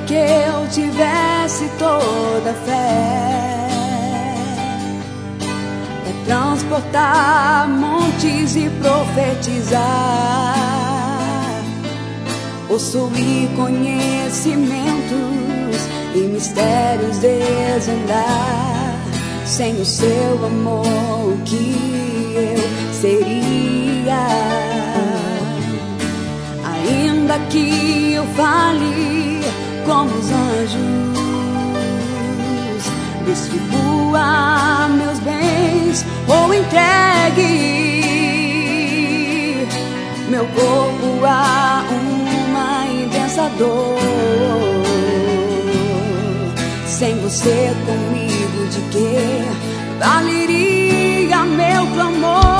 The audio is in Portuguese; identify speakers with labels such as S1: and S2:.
S1: que eu tivesse toda a fé pra transportar montes e profetizar, possuir conhecimentos e mistérios desvendar. Sem o seu amor, o que eu seria? Ainda que eu fale como os anjos, distribua meus bens ou entregue meu corpo a uma intensa dor. Sem você comigo, de que valeria meu clamor?